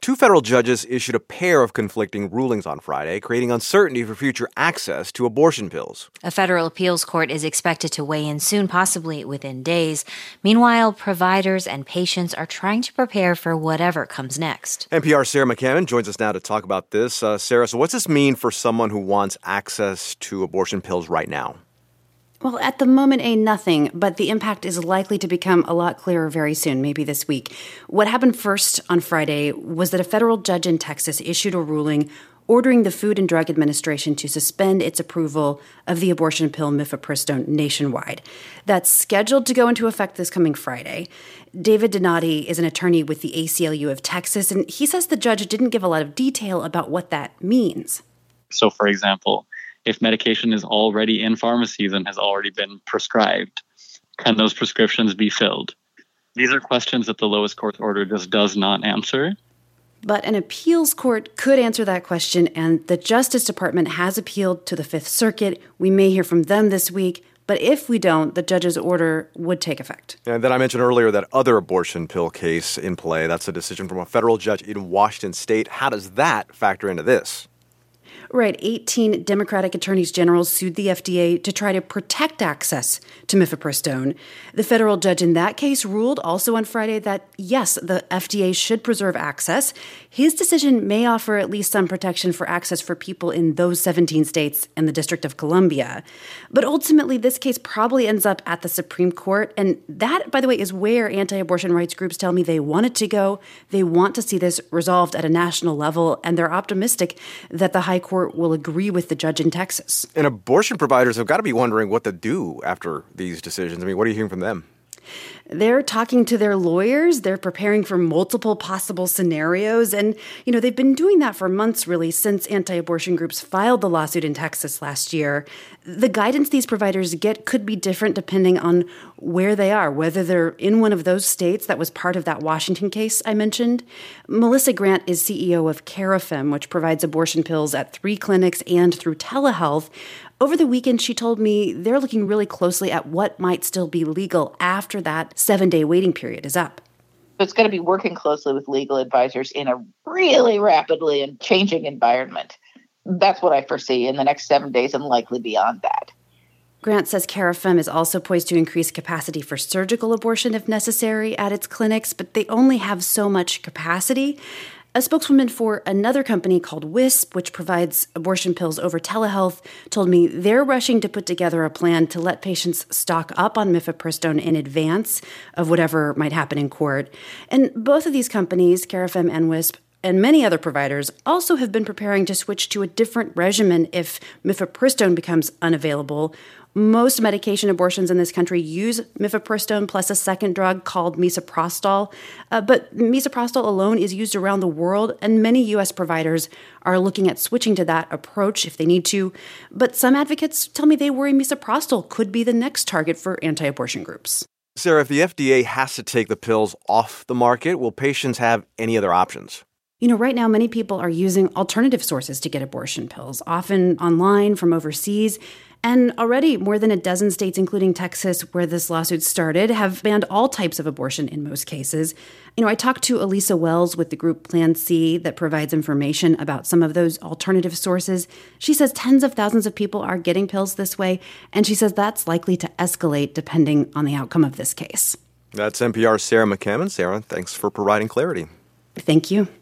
Two federal judges issued a pair of conflicting rulings on Friday, creating uncertainty for future access to abortion pills. A federal appeals court is expected to weigh in soon, possibly within days. Meanwhile, providers and patients are trying to prepare for whatever comes next. NPR's Sarah McCammon joins us now to talk about this. Sarah, so what's this mean for someone who wants access to abortion pills right now? Well, at the moment, nothing, but the impact is likely to become a lot clearer very soon, maybe this week. What happened first on Friday was that a federal judge in Texas issued a ruling ordering the Food and Drug Administration to suspend its approval of the abortion pill mifepristone nationwide. That's scheduled to go into effect this coming Friday. David Donati is an attorney with the ACLU of Texas, and he says the judge didn't give a lot of detail about what that means. So, for example, if medication is already in pharmacies and has already been prescribed, can those prescriptions be filled? These are questions that the lowest court's order just does not answer. But an appeals court could answer that question, and the Justice Department has appealed to the Fifth Circuit. We may hear from them this week, but if we don't, the judge's order would take effect. And then I mentioned earlier that other abortion pill case in play. That's a decision from a federal judge in Washington state. How does that factor into this? Right. 18 Democratic attorneys general sued the FDA to try to protect access to mifepristone. The federal judge in that case ruled also on Friday that, yes, the FDA should preserve access. His decision may offer at least some protection for access for people in those 17 states and the District of Columbia. But ultimately, this case probably ends up at the Supreme Court. And that, by the way, is where anti-abortion rights groups tell me they want it to go. They want to see this resolved at a national level, and they're optimistic that the High Court will agree with the judge in Texas. And abortion providers have got to be wondering what to do after these decisions. I mean, what are you hearing from them? They're talking to their lawyers. They're preparing for multiple possible scenarios. And, they've been doing that for months, really, since anti-abortion groups filed the lawsuit in Texas last year. The guidance these providers get could be different depending on where they are, whether they're in one of those states that was part of that Washington case I mentioned. Melissa Grant is CEO of Carafem, which provides abortion pills at 3 clinics and through telehealth. Over the weekend, she told me they're looking really closely at what might still be legal after that 7-day waiting period is up. It's going to be working closely with legal advisors in a really rapidly and changing environment. That's what I foresee in the next 7 days and likely beyond that. Grant says Carafem is also poised to increase capacity for surgical abortion if necessary at its clinics, but they only have so much capacity. A spokeswoman for another company called Wisp, which provides abortion pills over telehealth, told me they're rushing to put together a plan to let patients stock up on mifepristone in advance of whatever might happen in court. And both of these companies, Carafem and Wisp, and many other providers also have been preparing to switch to a different regimen if mifepristone becomes unavailable. Most medication abortions in this country use mifepristone plus a second drug called misoprostol. But misoprostol alone is used around the world, and many U.S. providers are looking at switching to that approach if they need to. But some advocates tell me they worry misoprostol could be the next target for anti-abortion groups. Sarah, if the FDA has to take the pills off the market, will patients have any other options? Right now, many people are using alternative sources to get abortion pills, often online from overseas. And already more than a dozen states, including Texas, where this lawsuit started, have banned all types of abortion in most cases. I talked to Elisa Wells with the group Plan C that provides information about some of those alternative sources. She says tens of thousands of people are getting pills this way, and she says that's likely to escalate depending on the outcome of this case. That's NPR's Sarah McCammon. Sarah, thanks for providing clarity. Thank you.